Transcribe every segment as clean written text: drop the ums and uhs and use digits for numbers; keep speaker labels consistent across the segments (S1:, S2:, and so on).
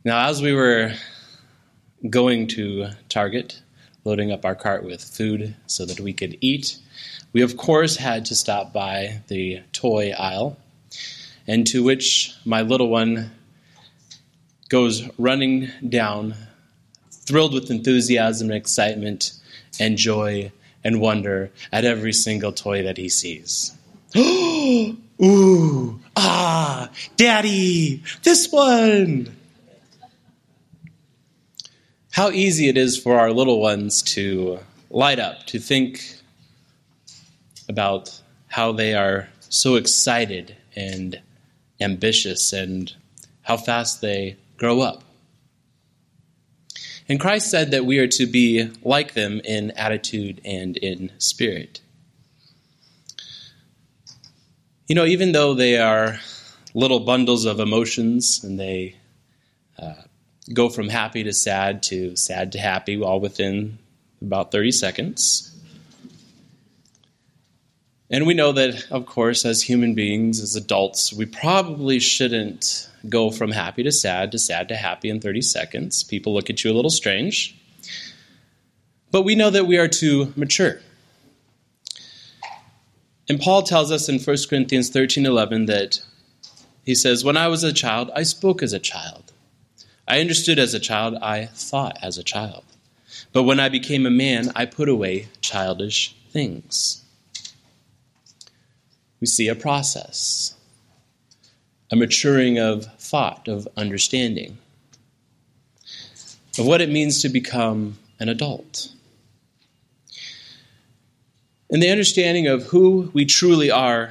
S1: Now, as we were going to Target, loading up our cart with food so that we could eat, we of course had to stop by the toy aisle, and to which my little one goes running down, thrilled with enthusiasm and excitement and joy and wonder at every single toy that he sees. Ooh, ah, Daddy, this one! How easy it is for our little ones to light up, to think about how they are so excited and ambitious and how fast they grow up. And Christ said that we are to be like them in attitude and in spirit. You know, even though they are little bundles of emotions and they go from happy to sad to happy, all within about 30 seconds. And we know that, of course, as human beings, as adults, we probably shouldn't go from happy to sad to happy in 30 seconds. People look at you a little strange. But we know that we are to mature. And Paul tells us in 1 Corinthians 13:11 that he says, "When I was a child, I spoke as a child. I understood as a child, I thought as a child. But when I became a man, I put away childish things." We see a process, a maturing of thought, of understanding, of what it means to become an adult. And the understanding of who we truly are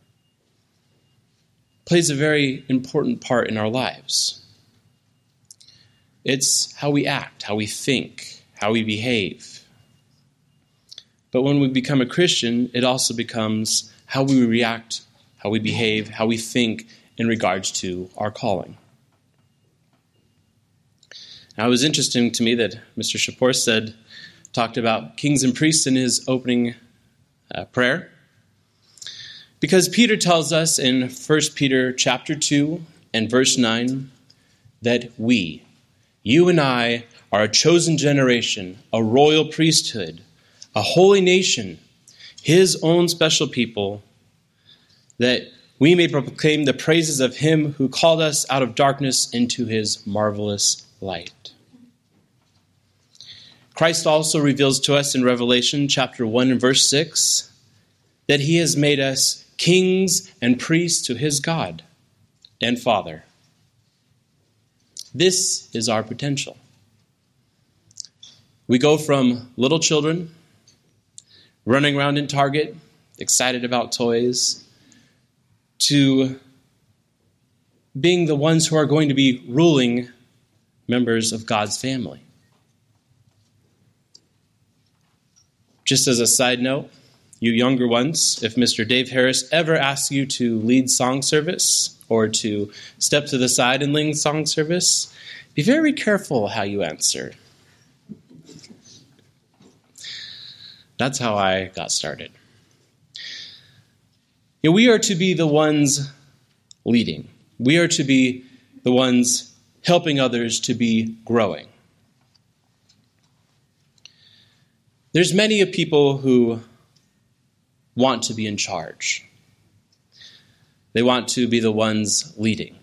S1: plays a very important part in our lives. It's how we act, how we think, how we behave. But when we become a Christian, it also becomes how we react, how we behave, how we think in regards to our calling. Now, it was interesting to me that Mr. Shapor talked about kings and priests in his opening prayer, because Peter tells us in 1 Peter chapter 2 and verse 9 that we, you and I, are a chosen generation, a royal priesthood, a holy nation, his own special people, that we may proclaim the praises of him who called us out of darkness into his marvelous light. Christ also reveals to us in Revelation chapter 1 and verse 6 that he has made us kings and priests to his God and Father. This is our potential. We go from little children running around in Target, excited about toys, to being the ones who are going to be ruling members of God's family. Just as a side note, you younger ones, if Mr. Dave Harris ever asks you to lead song service or to step to the side and lead song service, be very careful how you answer. That's how I got started. You know, we are to be the ones leading. We are to be the ones helping others to be growing. There's many of people who want to be in charge. They want to be the ones leading.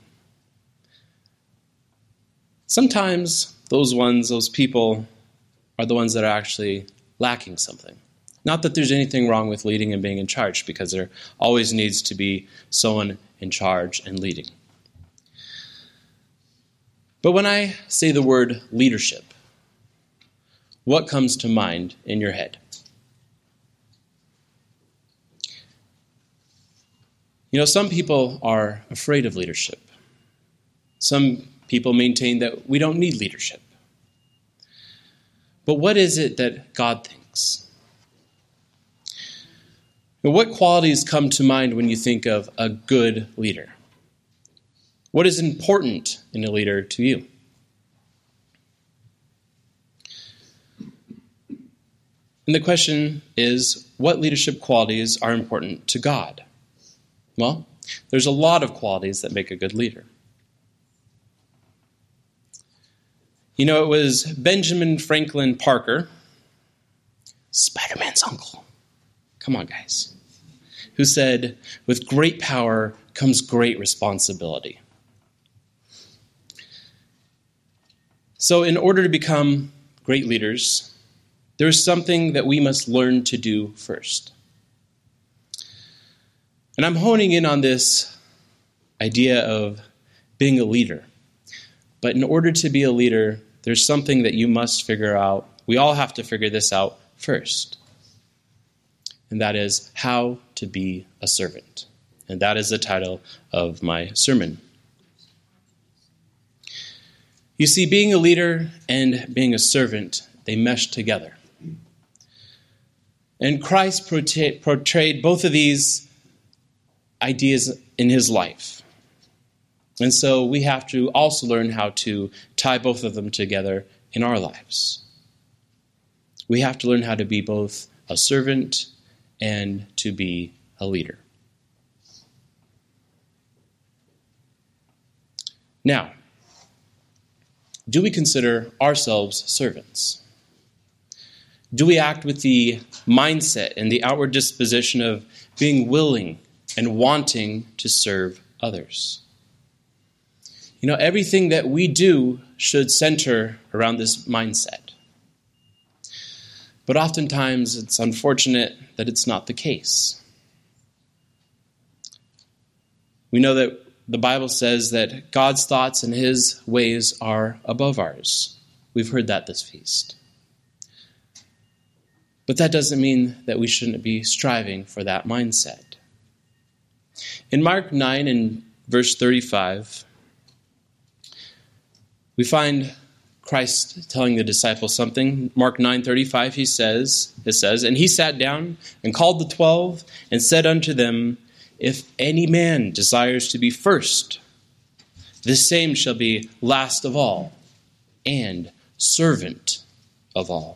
S1: Sometimes those people are the ones that are actually lacking something. Not that there's anything wrong with leading and being in charge, because there always needs to be someone in charge and leading. But when I say the word leadership, what comes to mind in your head? You know, some people are afraid of leadership. Some people maintain that we don't need leadership. But what is it that God thinks? And what qualities come to mind when you think of a good leader? What is important in a leader to you? And the question is, what leadership qualities are important to God? Well, there's a lot of qualities that make a good leader. It was Benjamin Franklin Parker, Spider-Man's uncle. Come on, guys. Who said, "With great power comes great responsibility." So in order to become great leaders, there is something that we must learn to do first. And I'm honing in on this idea of being a leader. But in order to be a leader, there's something that you must figure out. We all have to figure this out first. And that is how to be a servant. And that is the title of my sermon. You see, being a leader and being a servant, they mesh together. And Christ portrayed both of these ideas in his life. And so we have to also learn how to tie both of them together in our lives. We have to learn how to be both a servant and to be a leader. Now, do we consider ourselves servants? Do we act with the mindset and the outward disposition of being willing and wanting to serve others? Everything that we do should center around this mindset. But oftentimes it's unfortunate that it's not the case. We know that the Bible says that God's thoughts and his ways are above ours. We've heard that this feast. But that doesn't mean that we shouldn't be striving for that mindset. In Mark 9 and verse 35, we find Christ telling the disciples something. Mark 9:35, it says, "And he sat down and called the 12 and said unto them, If any man desires to be first, this same shall be last of all and servant of all."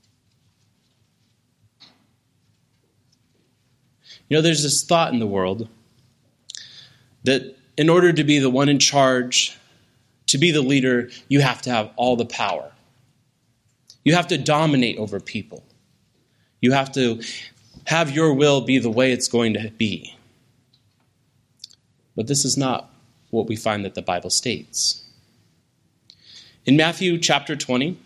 S1: There's this thought in the world that in order to be the one in charge, to be the leader, you have to have all the power. You have to dominate over people. You have to have your will be the way it's going to be. But this is not what we find that the Bible states. In Matthew chapter 20,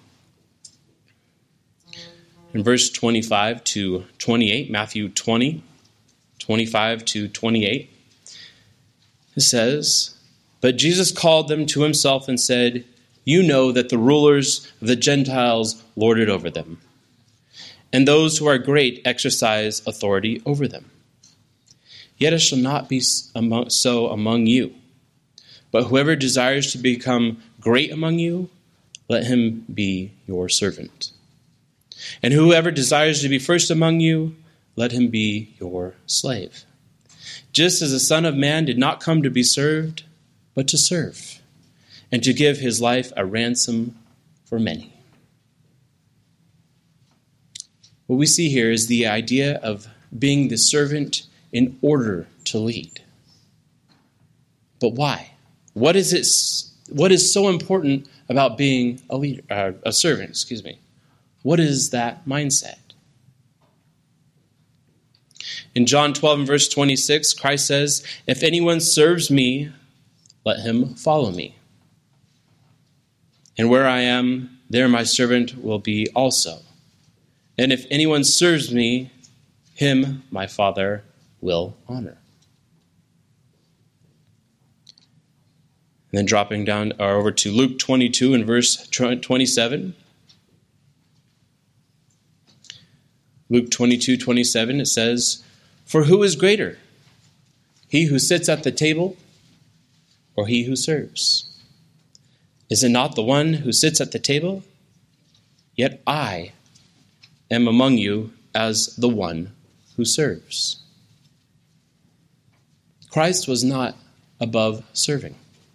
S1: in verse 25 to 28, Matthew 20, 25 to 28, it says, "But Jesus called them to himself and said, You know that the rulers of the Gentiles lord it over them, and those who are great exercise authority over them. Yet it shall not be so among you. But whoever desires to become great among you, let him be your servant. And whoever desires to be first among you, let him be your slave. Just as the Son of Man did not come to be served, but to serve, and to give his life a ransom for many." What we see here is the idea of being the servant in order to lead. But why? What is so important about being a servant? What is that mindset? In John 12 and verse 26, Christ says, "If anyone serves me, let him follow me. And where I am, there my servant will be also. And if anyone serves me, him my Father will honor." And then dropping down over to Luke 22 and verse 27. Luke 22:27, it says, "For who is greater, he who sits at the table or he who serves? Is it not the one who sits at the table? Yet I am among you as the one who serves." Christ was not above serving.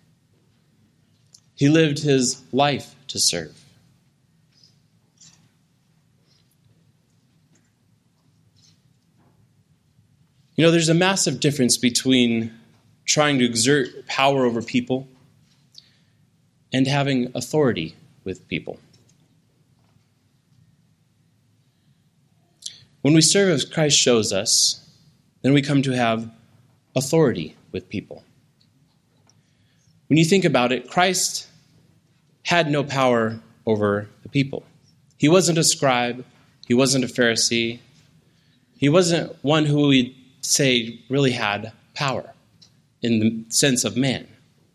S1: He lived his life to serve. There's a massive difference between trying to exert power over people and having authority with people. When we serve as Christ shows us, then we come to have authority with people. When you think about it, Christ had no power over the people. He wasn't a scribe. He wasn't a Pharisee. He wasn't one who we'd say really had power in the sense of man.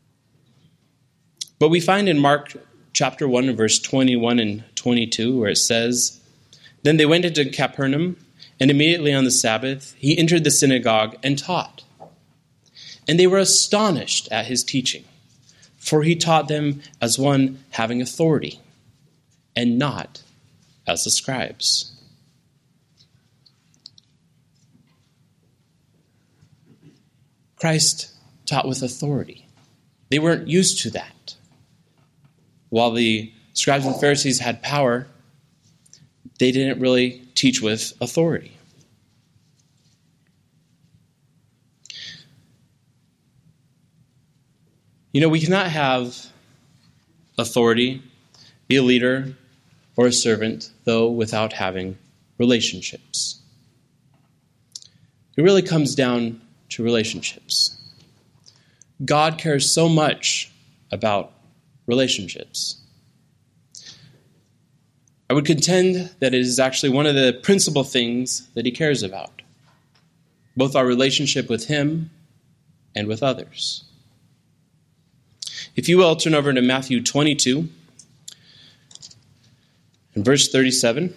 S1: But we find in Mark chapter 1 and verse 21 and 22 where it says, "Then they went into Capernaum, and immediately on the Sabbath he entered the synagogue and taught. And they were astonished at his teaching, for he taught them as one having authority, and not as the scribes." Christ taught with authority. They weren't used to that. While the scribes and Pharisees had power, they didn't really teach with authority. You know, we cannot have authority, be a leader or a servant, though, without having relationships. It really comes down to relationships. God cares so much about relationships. I would contend that it is actually one of the principal things that he cares about, both our relationship with him and with others. If you will, turn over to Matthew 22 and verse 37.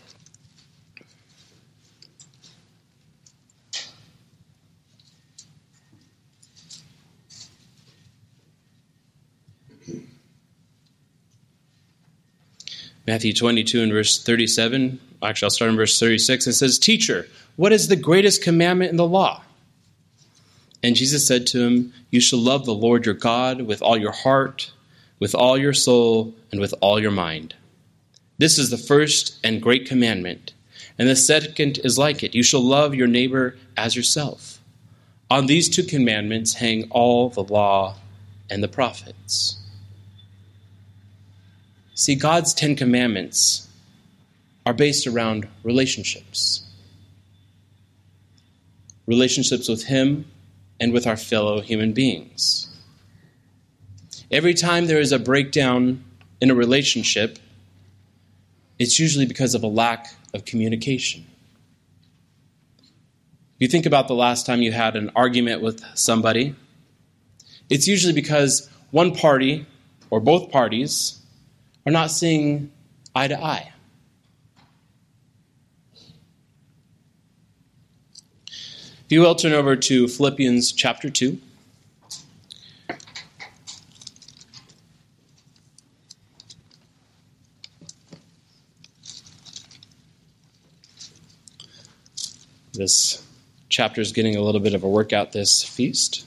S1: Matthew 22 and verse 37. Actually, I'll start in verse 36. It says, "Teacher, what is the greatest commandment in the law?" And Jesus said to him, "You shall love the Lord your God with all your heart, with all your soul, and with all your mind. This is the first and great commandment. And the second is like it. You shall love your neighbor as yourself. On these two commandments hang all the law and the prophets." See, God's 10 commandments are based around relationships. Relationships with him and with our fellow human beings. Every time there is a breakdown in a relationship, it's usually because of a lack of communication. If you think about the last time you had an argument with somebody, it's usually because one party or both parties are not seeing eye to eye. If you will, turn over to Philippians chapter 2. This chapter is getting a little bit of a workout this feast.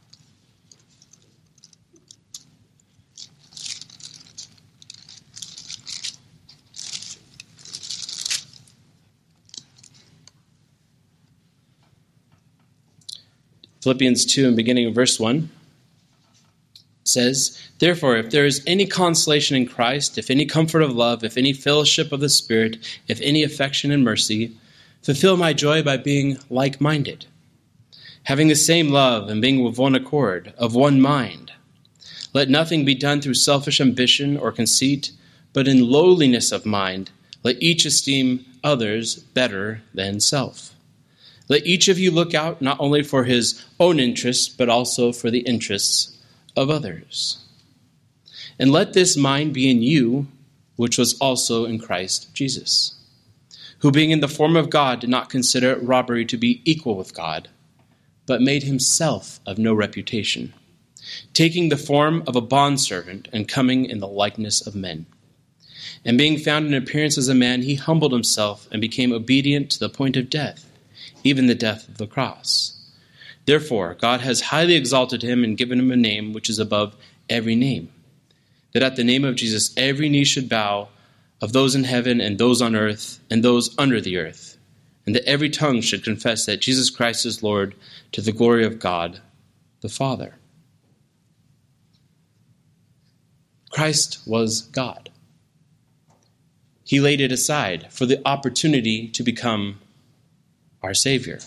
S1: Philippians 2 and beginning of verse 1 says, "Therefore, if there is any consolation in Christ, if any comfort of love, if any fellowship of the Spirit, if any affection and mercy, fulfill my joy by being like-minded, having the same love and being with one accord, of one mind. Let nothing be done through selfish ambition or conceit, but in lowliness of mind, let each esteem others better than self. Let each of you look out not only for his own interests, but also for the interests of others. And let this mind be in you, which was also in Christ Jesus, who being in the form of God did not consider it robbery to be equal with God, but made himself of no reputation, taking the form of a bondservant and coming in the likeness of men. And being found in appearance as a man, he humbled himself and became obedient to the point of death, even the death of the cross. Therefore, God has highly exalted him and given him a name which is above every name, that at the name of Jesus every knee should bow, of those in heaven and those on earth and those under the earth, and that every tongue should confess that Jesus Christ is Lord, to the glory of God the Father." Christ was God. He laid it aside for the opportunity to become our Savior.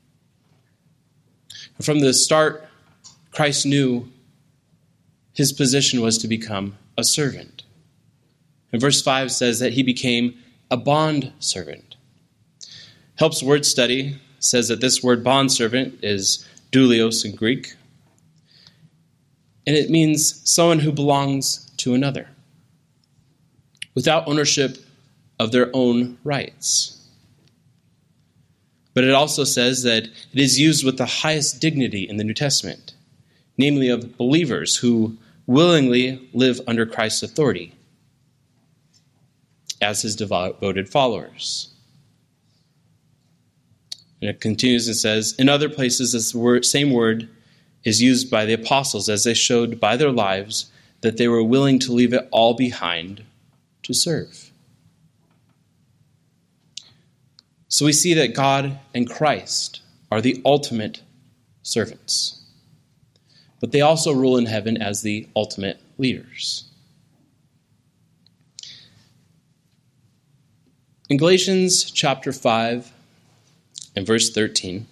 S1: From the start, Christ knew his position was to become a servant. And verse 5 says that he became a bond servant. Helps Word Study says that this word bond servant is doulios in Greek, and it means someone who belongs to another without ownership of their own rights. But it also says that it is used with the highest dignity in the New Testament, namely of believers who willingly live under Christ's authority as his devoted followers. And it continues and says, in other places, this same word is used by the apostles as they showed by their lives that they were willing to leave it all behind to serve. So we see that God and Christ are the ultimate servants, but they also rule in heaven as the ultimate leaders. In Galatians chapter 5 and verse 13,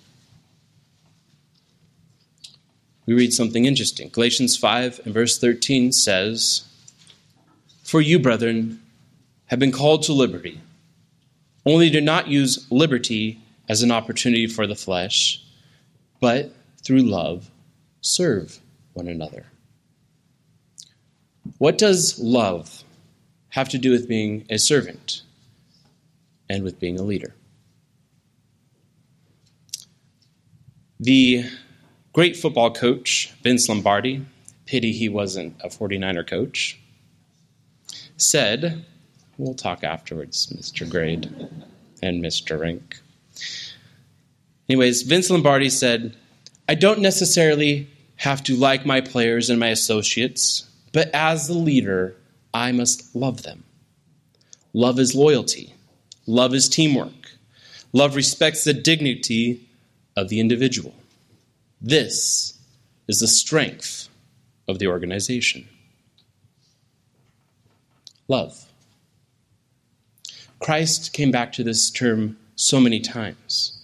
S1: we read something interesting. Galatians 5 and verse 13 says, "For you, brethren, have been called to liberty. Only do not use liberty as an opportunity for the flesh, but through love serve one another." What does love have to do with being a servant and with being a leader? The great football coach, Vince Lombardi, pity he wasn't a 49er coach, said, we'll talk afterwards, Mr. Grade and Mr. Rink. Anyways, Vince Lombardi said, "I don't necessarily have to like my players and my associates, but as the leader, I must love them. Love is loyalty. Love is teamwork. Love respects the dignity of the individual. This is the strength of the organization." Love. Christ came back to this term so many times.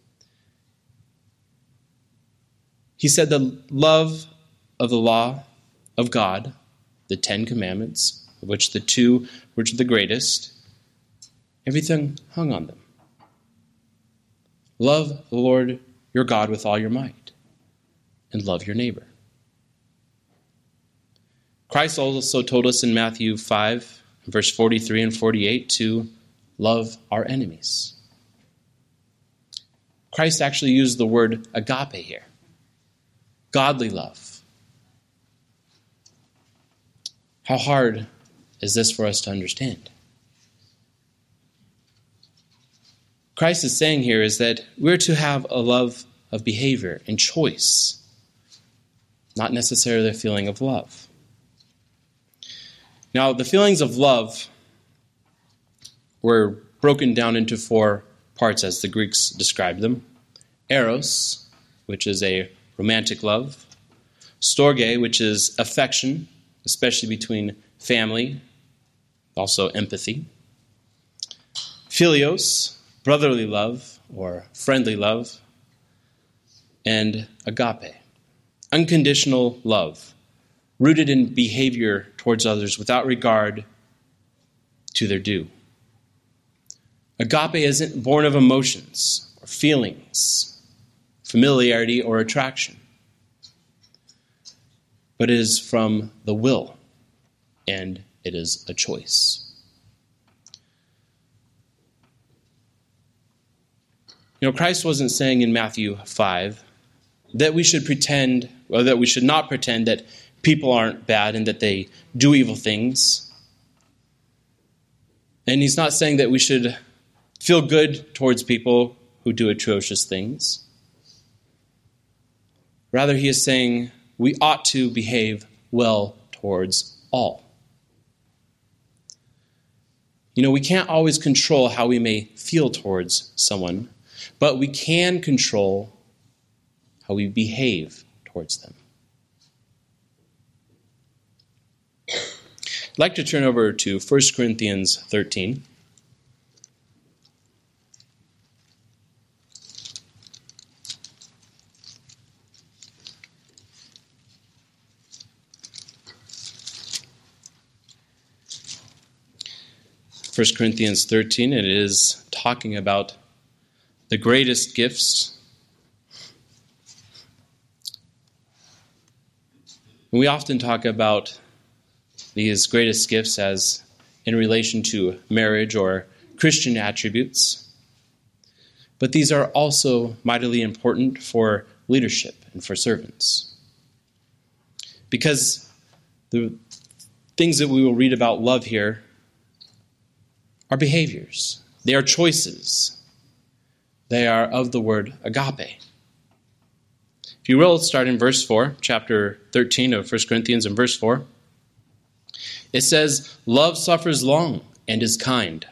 S1: He said the love of the law of God, the 10 Commandments, of which the 2 were the greatest, everything hung on them. Love the Lord your God with all your might, and love your neighbor. Christ also told us in Matthew 5, verse 43 and 48, to love our enemies. Christ actually used the word agape here, godly love. How hard is this for us to understand? Christ is saying here is that we're to have a love of behavior and choice, not necessarily a feeling of love. Now, the feelings of love were broken down into 4 parts as the Greeks described them. Eros, which is a romantic love. Storge, which is affection, especially between family, also empathy. Philios, brotherly love or friendly love. And agape, unconditional love, rooted in behavior towards others without regard to their due. Agape isn't born of emotions or feelings, familiarity or attraction, but it is from the will, and it is a choice. Christ wasn't saying in Matthew 5 that we should pretend, or that we should not pretend that people aren't bad and that they do evil things. And he's not saying that we should feel good towards people who do atrocious things. Rather, he is saying we ought to behave well towards all. We can't always control how we may feel towards someone, but we can control how we behave towards them. I'd like to turn over to 1 Corinthians 13. First Corinthians 13, it is talking about the greatest gifts. We often talk about these greatest gifts as in relation to marriage or Christian attributes. But these are also mightily important for leadership and for servants. Because the things that we will read about love here are behaviors. They are choices. They are of the word agape. If you will, start in verse 4, chapter 13 of 1 Corinthians and verse 4. It says, "Love suffers long and is kind.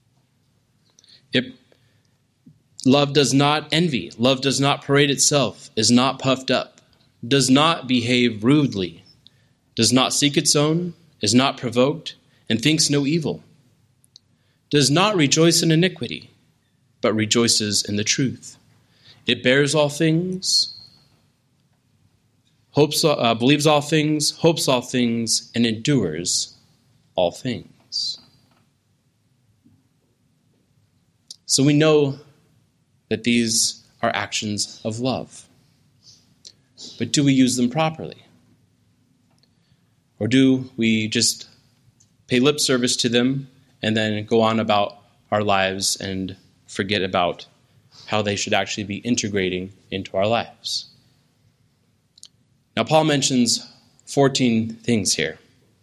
S1: Love does not envy. Love does not parade itself, is not puffed up, does not behave rudely, does not seek its own, is not provoked, and thinks no evil. Does not rejoice in iniquity, but rejoices in the truth. It bears all things, believes all things, hopes all things, and endures all things." So we know that these are actions of love. But do we use them properly? Or do we just pay lip service to them and then go on about our lives and forget about how they should actually be integrating into our lives? Now, Paul mentions 14 things here.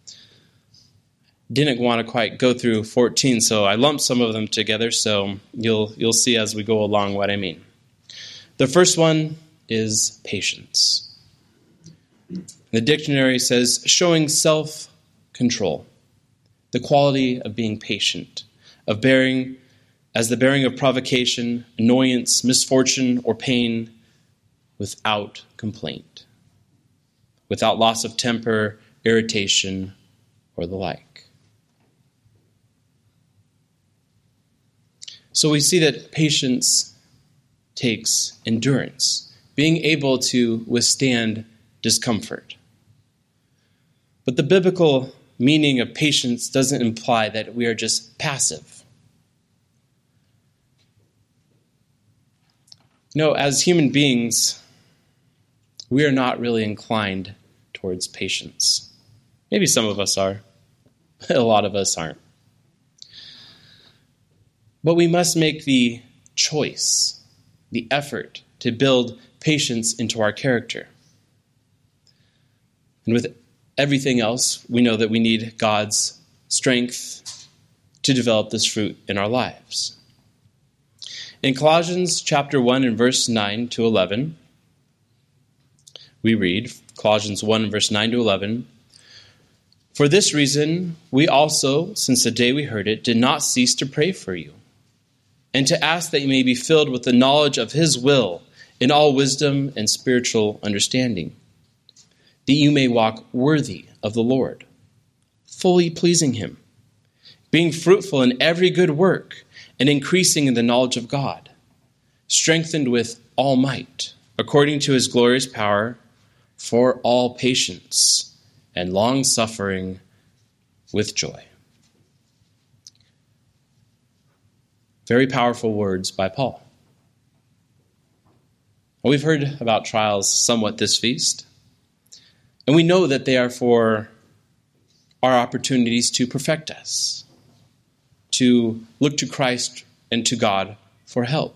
S1: Didn't want to quite go through 14, so I lumped some of them together, so you'll see as we go along what I mean. The first one is patience. The dictionary says showing self-control, the quality of being patient, of bearing as the bearing of provocation, annoyance, misfortune, or pain without complaint, without loss of temper, irritation, or the like. So we see that patience takes endurance, being able to withstand discomfort. But the biblical meaning of patience doesn't imply that we are just passive. No, as human beings, we are not really inclined towards patience. Maybe some of us are, but a lot of us aren't. But we must make the choice, the effort to build patience into our character. And with everything else, we know that we need God's strength to develop this fruit in our lives. In Colossians chapter 1 and verse 9 to 11, we read, Colossians 1 verse 9 to 11, "For this reason we also, since the day we heard it, did not cease to pray for you, and to ask that you may be filled with the knowledge of His will in all wisdom and spiritual understanding, that you may walk worthy of the Lord, fully pleasing Him, being fruitful in every good work and increasing in the knowledge of God, strengthened with all might, according to His glorious power, for all patience and long-suffering with joy." Very powerful words by Paul. We've heard about trials somewhat this feast, and we know that they are for our opportunities to perfect us, to look to Christ and to God for help.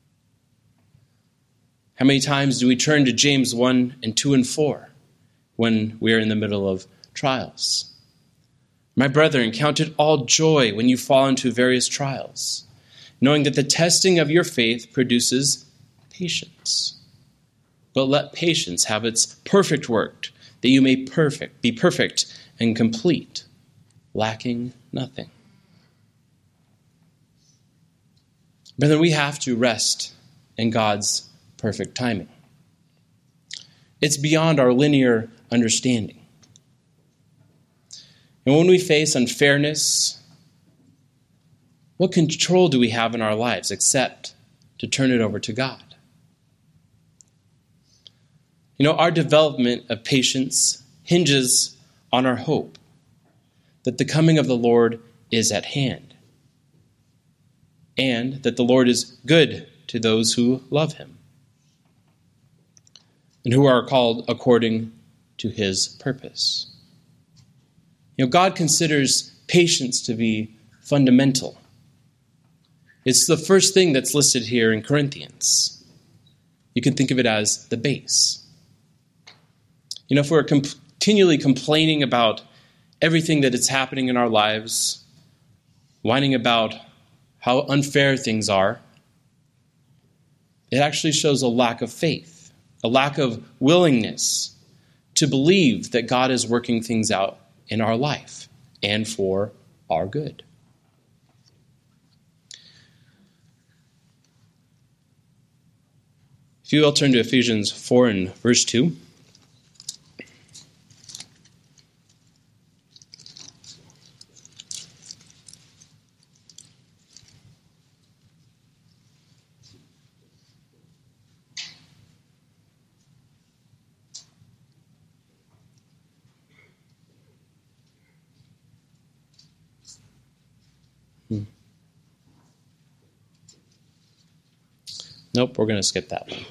S1: How many times do we turn to James 1 and 2 and 4 when we are in the middle of trials? "My brethren, count it all joy when you fall into various trials, knowing that the testing of your faith produces patience. But let patience have its perfect work, that you may be perfect and complete, lacking nothing." Brethren, we have to rest in God's perfect timing. It's beyond our linear understanding. And when we face unfairness, what control do we have in our lives except to turn it over to God? Our development of patience hinges on our hope that the coming of the Lord is at hand, and that the Lord is good to those who love him and who are called according to his purpose. God considers patience to be fundamental. It's the first thing that's listed here in Corinthians. You can think of it as the base. If we're continually complaining about everything that is happening in our lives, whining about how unfair things are, it actually shows a lack of faith, a lack of willingness to believe that God is working things out in our life and for our good. If you will turn to Ephesians 4 and verse 2. Nope, we're going to skip that one.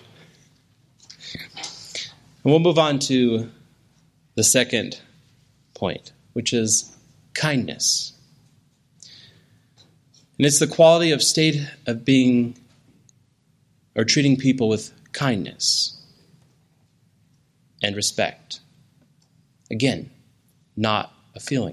S1: And we'll move on to the second point, which is kindness. And it's the quality of state of being or treating people with kindness and respect. Again, not a feeling.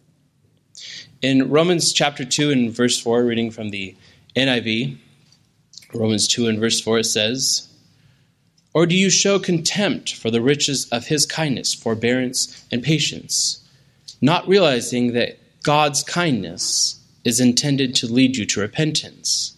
S1: In Romans chapter 2 and verse 4, reading from the NIV, Romans 2 and verse 4, it says, "Or do you show contempt for the riches of his kindness, forbearance, and patience, not realizing that God's kindness is intended to lead you to repentance?"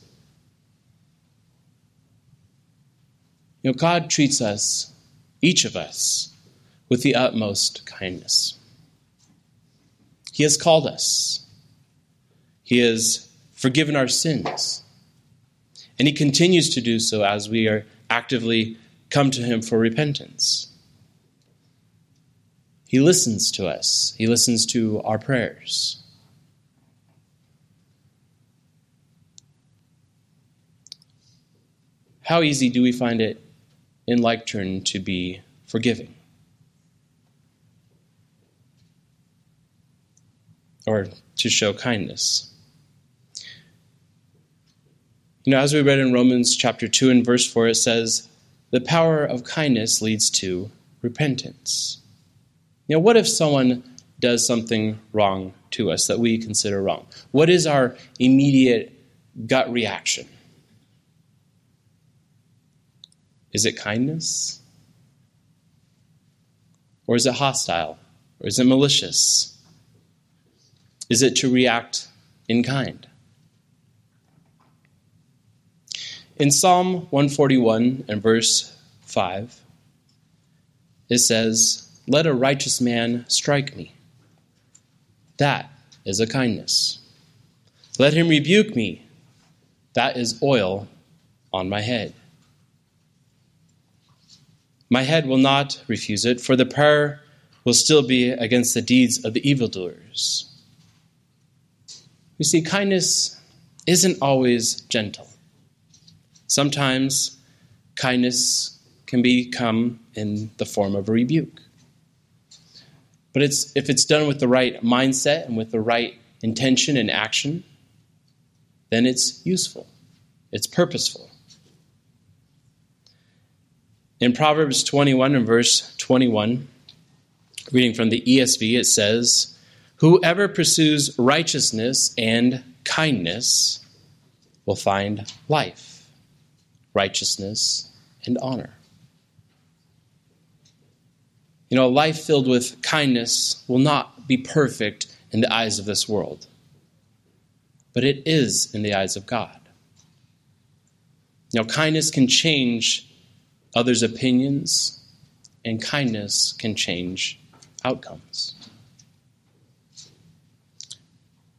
S1: God treats us, each of us, with the utmost kindness. He has called us. He has forgiven our sins. And he continues to do so as we are actively come to him for repentance. He listens to us. He listens to our prayers. How easy do we find it in like turn to be forgiving? Or to show kindness? As we read in Romans chapter 2 and verse 4, it says, the power of kindness leads to repentance. What if someone does something wrong to us that we consider wrong? What is our immediate gut reaction? Is it kindness? Or is it hostile? Or is it malicious? Is it to react in kind? In Psalm 141 and verse 5, it says, "Let a righteous man strike me. That is a kindness. Let him rebuke me. That is oil on my head. My head will not refuse it, for the prayer will still be against the deeds of the evildoers." You see, kindness isn't always gentle. Sometimes kindness can become in the form of a rebuke. But if it's done with the right mindset and with the right intention and action, then it's useful. It's purposeful. In Proverbs 21 and verse 21, reading from the ESV, it says, "Whoever pursues righteousness and kindness will find life, righteousness, and honor." A life filled with kindness will not be perfect in the eyes of this world, but it is in the eyes of God. Kindness can change others' opinions, and kindness can change outcomes.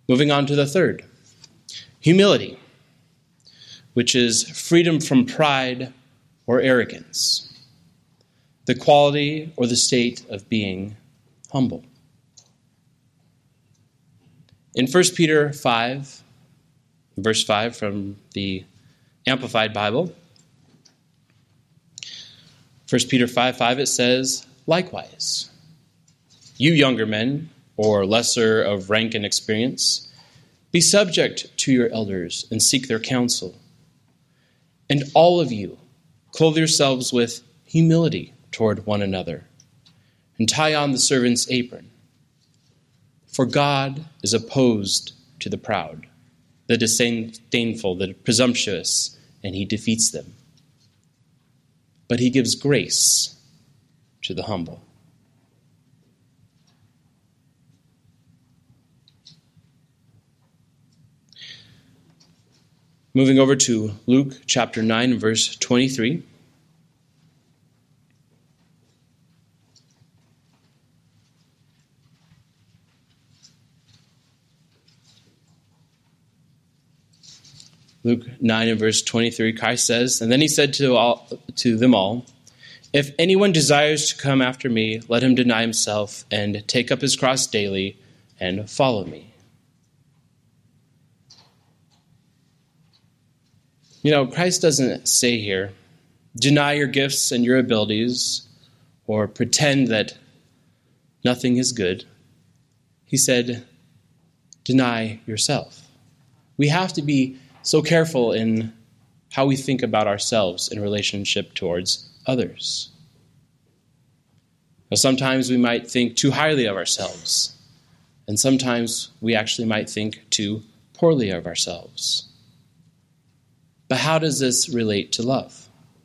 S1: Moving on to the third, humility, which is freedom from pride or arrogance, the quality or the state of being humble. In 1 Peter 5, verse 5 from the Amplified Bible, 1 Peter 5:5, it says, "Likewise, you younger men, or lesser of rank and experience, be subject to your elders and seek their counsel. And all of you, clothe yourselves with humility toward one another, and tie on the servant's apron. For God is opposed to the proud, the disdainful, the presumptuous, and he defeats them. But he gives grace to the humble." Moving over to Luke chapter 9, verse 23. Luke 9 and verse 23, Christ says, "And then he said to them all, 'If anyone desires to come after me, let him deny himself and take up his cross daily and follow me.'" Christ doesn't say here, deny your gifts and your abilities or pretend that nothing is good. He said, deny yourself. We have to be so careful in how we think about ourselves in relationship towards others. Now, sometimes we might think too highly of ourselves, and sometimes we actually might think too poorly of ourselves. But how does this relate to love?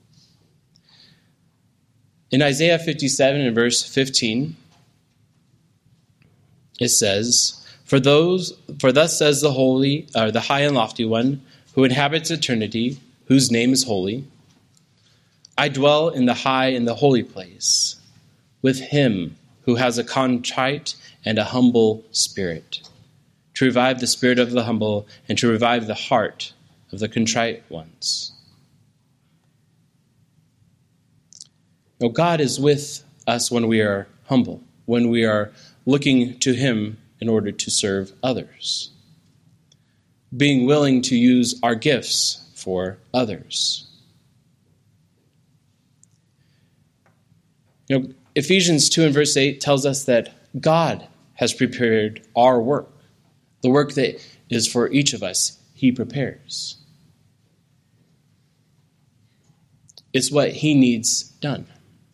S1: In Isaiah 57 and verse 15, it says, For thus says the high and lofty one, who inhabits eternity, whose name is holy, I dwell in the high and the holy place, with him who has a contrite and a humble spirit, to revive the spirit of the humble and to revive the heart of the contrite ones. God is with us when we are humble, when we are looking to him in order to serve others, being willing to use our gifts for others. Ephesians 2 and verse 8 tells us that God has prepared our work. The work that is for each of us, he prepares. It's what he needs done.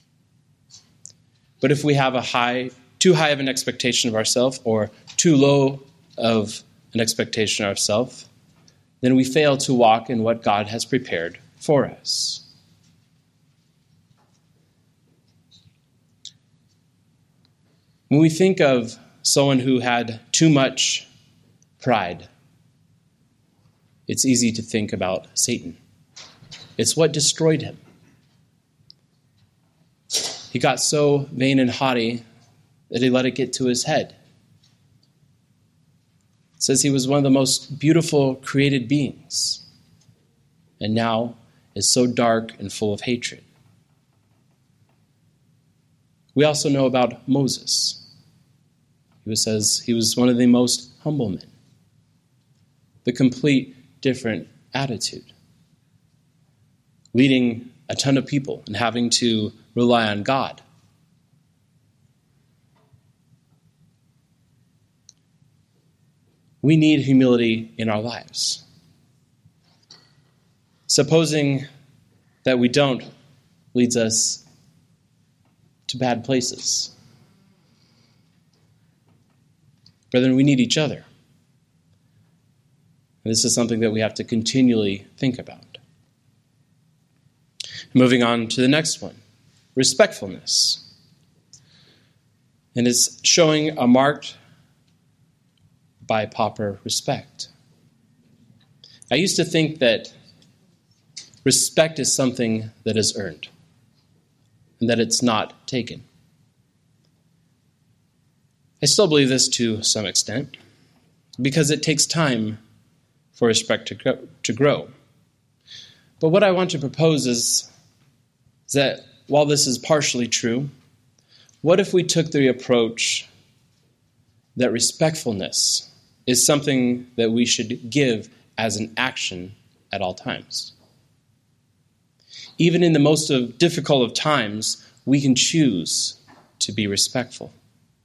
S1: But if we have too high of an expectation of ourselves or too low of an expectation of ourselves, then we fail to walk in what God has prepared for us. When we think of someone who had too much pride, it's easy to think about Satan. It's what destroyed him. He got so vain and haughty that he let it get to his head. It says he was one of the most beautiful created beings, and now is so dark and full of hatred. We also know about Moses. He says he was one of the most humble men. The complete different attitude. Leading a ton of people and having to rely on God. We need humility in our lives. Supposing that we don't leads us to bad places. Brethren, we need each other. And this is something that we have to continually think about. Moving on to the next one, respectfulness. And it's showing a marked by proper respect. I used to think that respect is something that is earned and that it's not taken. I still believe this to some extent. because it takes time for respect to grow. But what I want to propose is that while this is partially true, what if we took the approach that respectfulness is something that we should give as an action at all times? Even in the most difficult of times, we can choose to be respectful.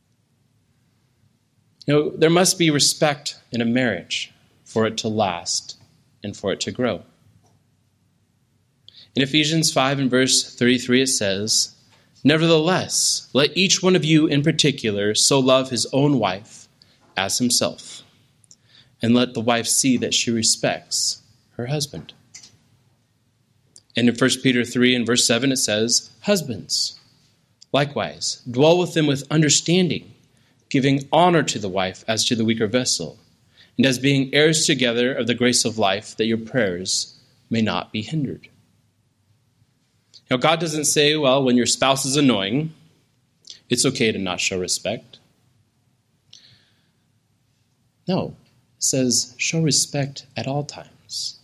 S1: There must be respect in a marriage for it to last and for it to grow. In Ephesians 5 and verse 33 it says, "Nevertheless, let each one of you in particular so love his own wife as himself, and let the wife see that she respects her husband." And in 1 Peter 3 and verse 7 it says, "Husbands, likewise, dwell with them with understanding, giving honor to the wife as to the weaker vessel, and as being heirs together of the grace of life, that your prayers may not be hindered." God doesn't say, well, when your spouse is annoying, it's okay to not show respect. No, it says show respect at all times.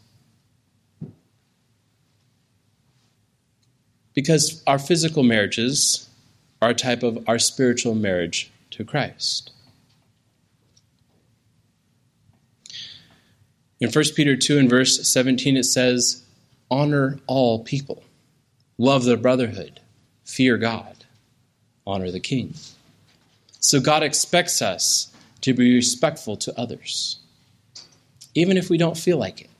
S1: Because our physical marriages are a type of our spiritual marriage to Christ. In 1 Peter 2 and verse 17 it says, "Honor all people. Love the brotherhood, fear God, honor the king." So God expects us to be respectful to others, even if we don't feel like it.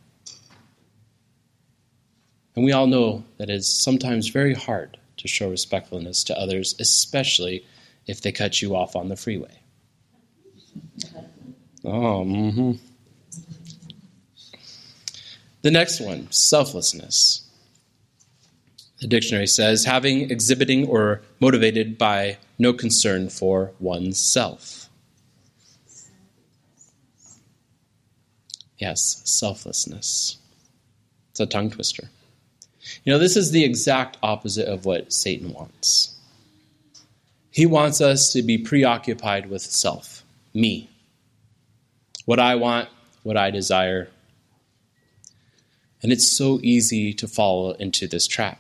S1: And we all know that it's sometimes very hard to show respectfulness to others, especially if they cut you off on the freeway. The next one, selflessness. The dictionary says, having, exhibiting, or motivated by no concern for oneself. Yes, selflessness. It's a tongue twister. This is the exact opposite of what Satan wants. He wants us to be preoccupied with self, me, what I want, what I desire. And it's so easy to fall into this trap.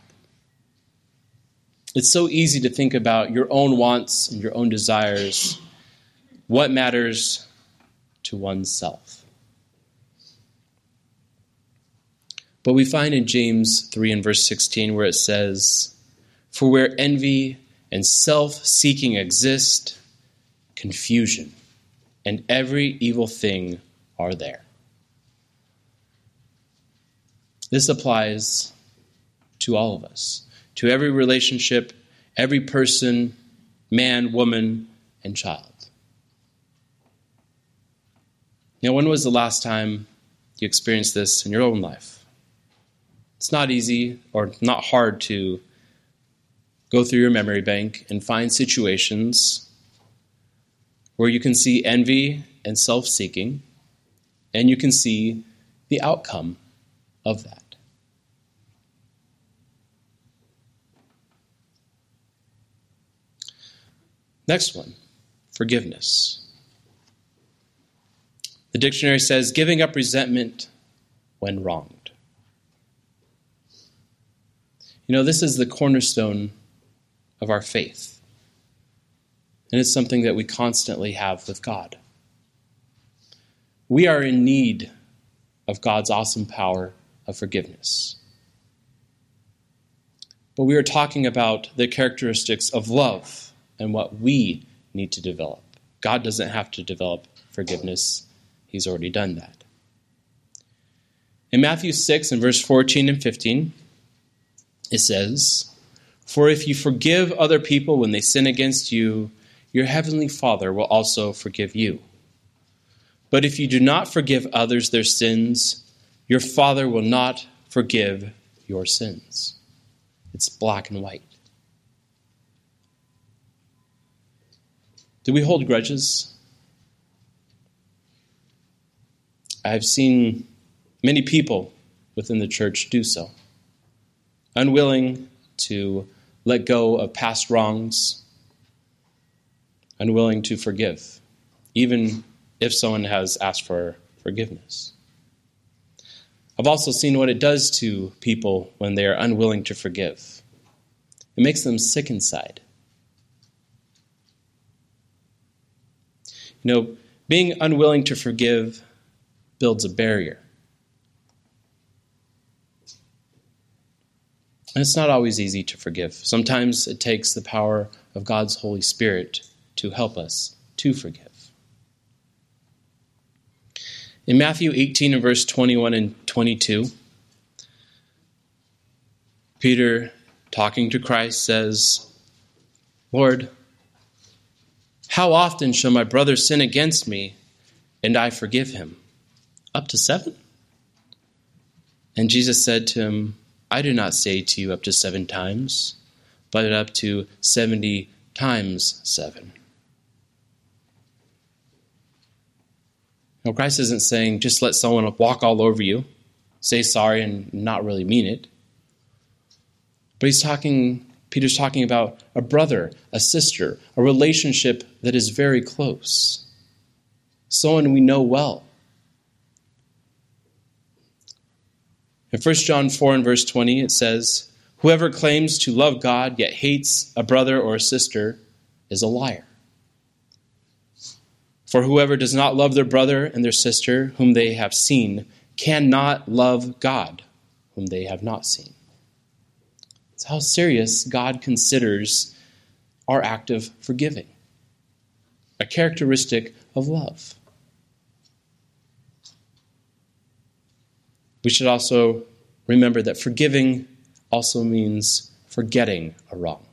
S1: It's so easy to think about your own wants and your own desires, what matters to oneself. But we find in James 3 and verse 16 where it says, "For where envy and self-seeking exist, confusion and every evil thing are there." This applies to all of us, to every relationship, every person, man, woman, and child. When was the last time you experienced this in your own life? It's not easy or not hard to go through your memory bank and find situations where you can see envy and self-seeking, and you can see the outcome of that. Next one, forgiveness. The dictionary says, giving up resentment when wronged. This is the cornerstone of our faith. And it's something that we constantly have with God. We are in need of God's awesome power of forgiveness. But we are talking about the characteristics of love and what we need to develop. God doesn't have to develop forgiveness. He's already done that. In Matthew 6 and verse 14 and 15, it says, "For if you forgive other people when they sin against you, your heavenly Father will also forgive you. But if you do not forgive others their sins, your Father will not forgive your sins." It's black and white. Do we hold grudges? I've seen many people within the church do so, unwilling to let go of past wrongs, unwilling to forgive, even if someone has asked for forgiveness. I've also seen what it does to people when they are unwilling to forgive. It makes them sick inside. Being unwilling to forgive builds a barrier. And it's not always easy to forgive. Sometimes it takes the power of God's Holy Spirit to help us to forgive. In Matthew 18 and verse 21 and 22, Peter, talking to Christ, says, "Lord, how often shall my brother sin against me and I forgive him? Up to 7?" And Jesus said to him, "I do not say to you up to 7 times, but up to 70 times 7. Christ isn't saying just let someone walk all over you, say sorry and not really mean it. But Peter's talking about a brother, a sister, a relationship that is very close. Someone we know well. In 1 John 4 and verse 20, it says, "Whoever claims to love God yet hates a brother or a sister is a liar. For whoever does not love their brother and their sister whom they have seen cannot love God whom they have not seen." It's how serious God considers our act of forgiving, a characteristic of love. We should also remember that forgiving also means forgetting a wrong.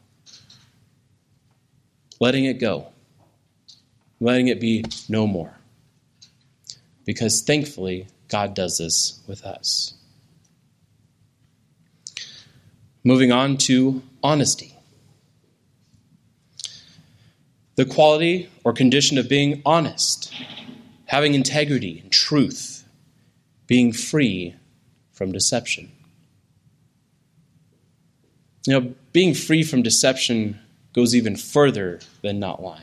S1: Letting it go. Letting it be no more. Because thankfully, God does this with us. Moving on to honesty. The quality or condition of being honest, having integrity and truth, being free from deception. Being free from deception goes even further than not lying.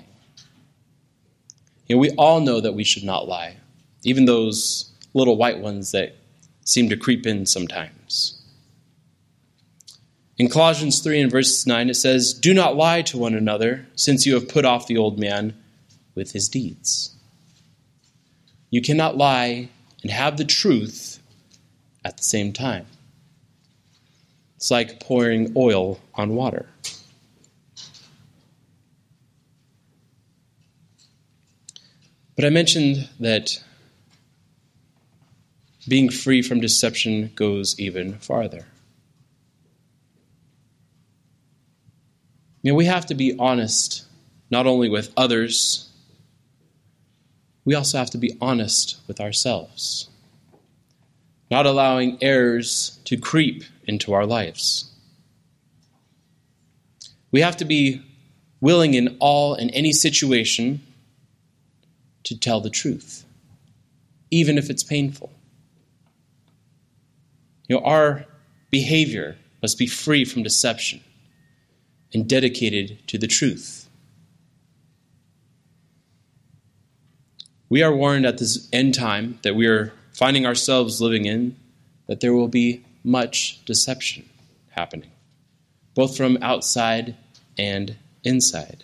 S1: We all know that we should not lie, even those little white ones that seem to creep in sometimes. In Colossians 3 and verse 9, it says, "Do not lie to one another, since you have put off the old man with his deeds." You cannot lie and have the truth at the same time. It's like pouring oil on water. But I mentioned that being free from deception goes even farther. We have to be honest not only with others, we also have to be honest with ourselves, not allowing errors to creep into our lives. We have to be willing in all and any situation to tell the truth, even if it's painful. Our behavior must be free from deception and dedicated to the truth. We are warned at this end time that we are finding ourselves living in, that there will be much deception happening, both from outside and inside.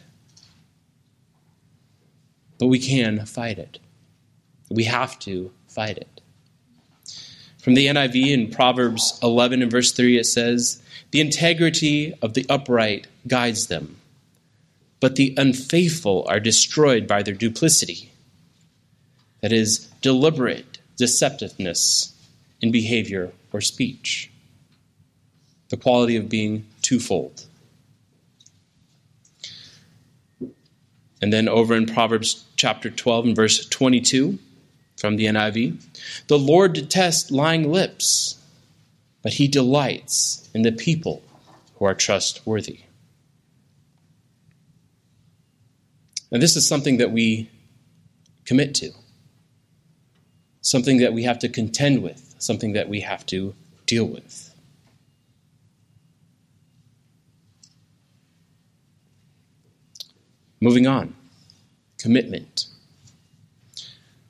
S1: But we can fight it. We have to fight it. From the NIV in Proverbs 11 and verse 3, it says, "The integrity of the upright guides them, but the unfaithful are destroyed by their duplicity." That is, deliberate deceptiveness in behavior or speech. The quality of being twofold. And then over in Proverbs chapter 12 and verse 22 from the NIV, "The Lord detests lying lips, but he delights in the people who are trustworthy." And this is something that we commit to, something that we have to contend with, something that we have to deal with. Moving on, commitment.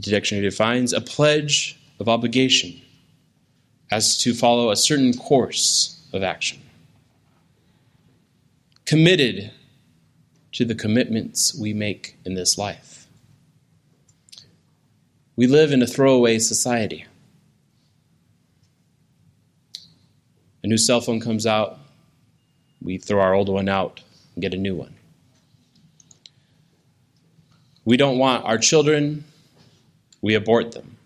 S1: the dictionary defines, a pledge of obligation as to follow a certain course of action. Committed to the commitments we make in this life. We live in a throwaway society. A new cell phone comes out, we throw our old one out and get a new one. We don't want our children, we abort them.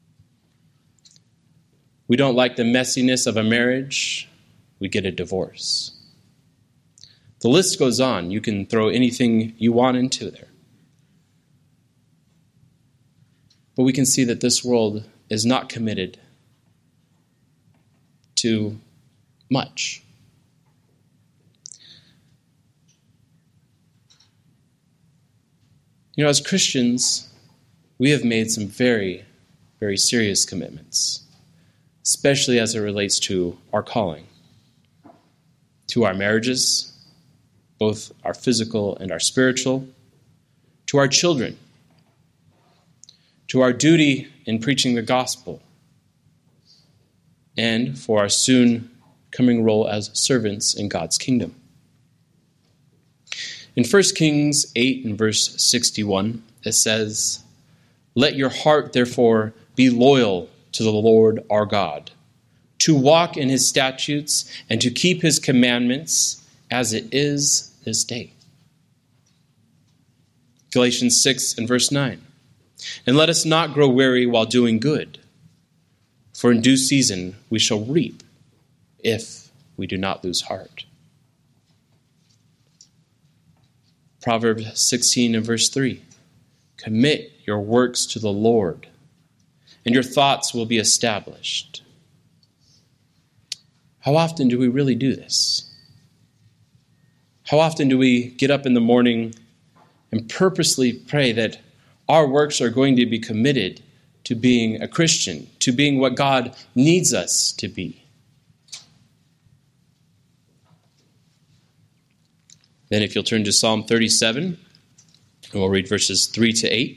S1: We don't like the messiness of a marriage, we get a divorce. The list goes on. You can throw anything you want into there. But we can see that this world is not committed to much. You know, as Christians, we have made some very, very serious commitments, especially as it relates to our calling, to our marriages, both our physical and our spiritual, to our children, to our duty in preaching the gospel, and for our soon coming role as servants in God's kingdom. In 1 Kings 8 and verse 61, it says, "Let your heart therefore be loyal to the Lord our God, to walk in his statutes and to keep his commandments as it is this day." Galatians 6 and verse 9, "And let us not grow weary while doing good, for in due season we shall reap if we do not lose heart." Proverbs 16 and verse 3, "Commit your works to the Lord, and your thoughts will be established." How often do we really do this? How often do we get up in the morning and purposely pray that our works are going to be committed to being a Christian, to being what God needs us to be? Then if you'll turn to Psalm 37, and we'll read verses 3 to 8.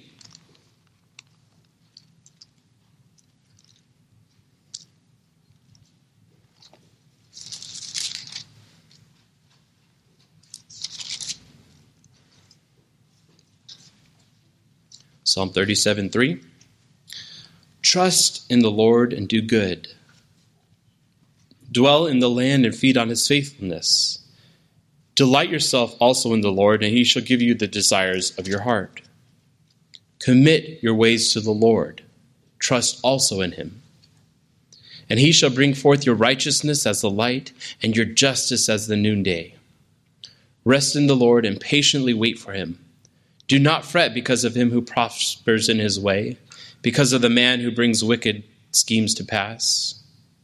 S1: Psalm 37:3. "Trust in the Lord and do good. Dwell in the land and feed on his faithfulness. Delight yourself also in the Lord, and he shall give you the desires of your heart. Commit your ways to the Lord. Trust also in him. And he shall bring forth your righteousness as the light, and your justice as the noonday. Rest in the Lord and patiently wait for him. Do not fret because of him who prospers in his way, because of the man who brings wicked schemes to pass."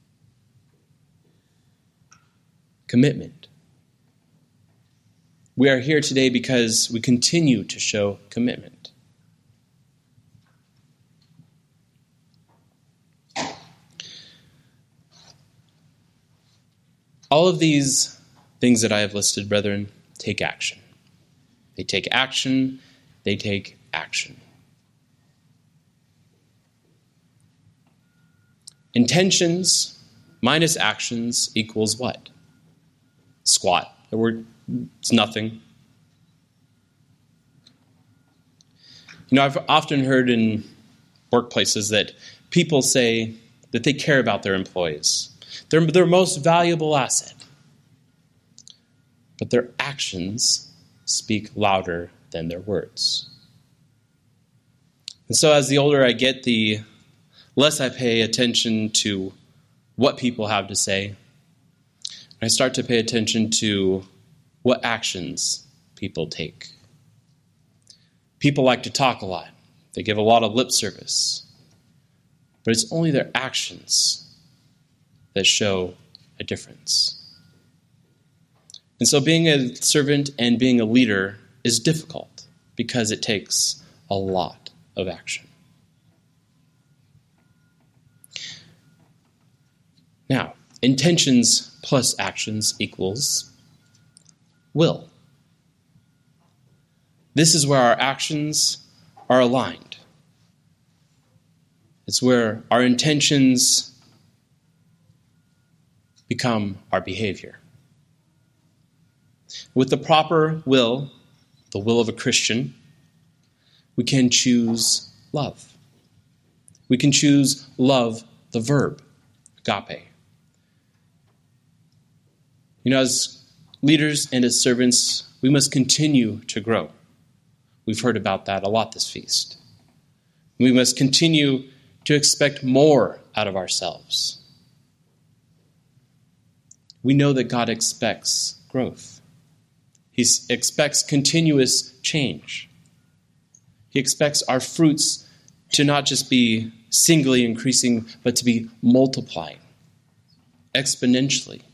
S1: Commitment. We are here today because we continue to show commitment. All of these things that I have listed, brethren, take action. They take action. They take action. Intentions minus actions equals what? Squat. It's nothing. You know, I've often heard in workplaces that people say that they care about their employees. They're their most valuable asset. But their actions speak louder than their words. And so as the older I get, the less I pay attention to what people have to say. And I start to pay attention to what actions people take. People like to talk a lot. They give a lot of lip service. But it's only their actions that show a difference. And so being a servant and being a leader is difficult because it takes a lot of action. Now, intentions plus actions equals will. This is where our actions are aligned. It's where our intentions become our behavior. With the proper will, the will of a Christian, we can choose love. We can choose love, the verb, agape. As leaders and as servants, we must continue to grow. We've heard about that a lot this feast. We must continue to expect more out of ourselves. We know that God expects growth. He expects continuous change. He expects our fruits to not just be singly increasing, but to be multiplying exponentially.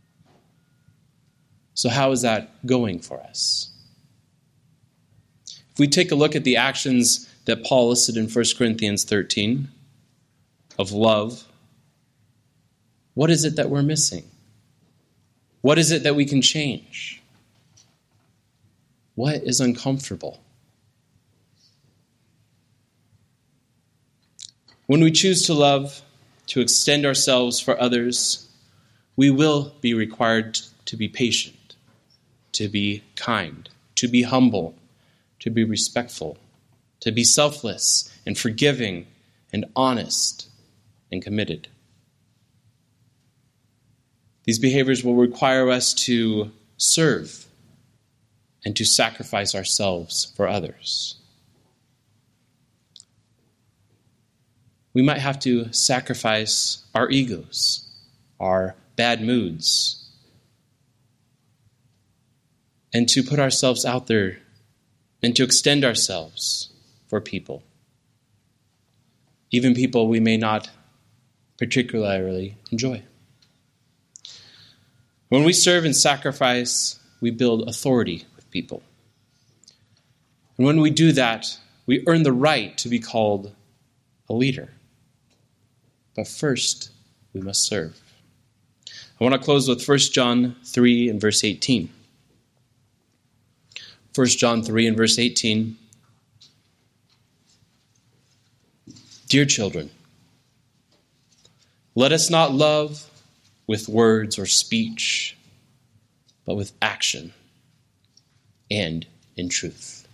S1: So how is that going for us? If we take a look at the actions that Paul listed in 1 Corinthians 13 of love, what is it that we're missing? What is it that we can change? What is uncomfortable? When we choose to love, to extend ourselves for others, we will be required to be patient, to be kind, to be humble, to be respectful, to be selfless and forgiving and honest and committed. These behaviors will require us to serve and to sacrifice ourselves for others. We might have to sacrifice our egos, our bad moods, and to put ourselves out there and to extend ourselves for people, even people we may not particularly enjoy. When we serve and sacrifice, we build authority with people. And when we do that, we earn the right to be called a leader. But first, we must serve. I want to close with 1 John 3 and verse 18. 1 John 3 and verse 18. Dear children, let us not love with words or speech, but with action and in truth.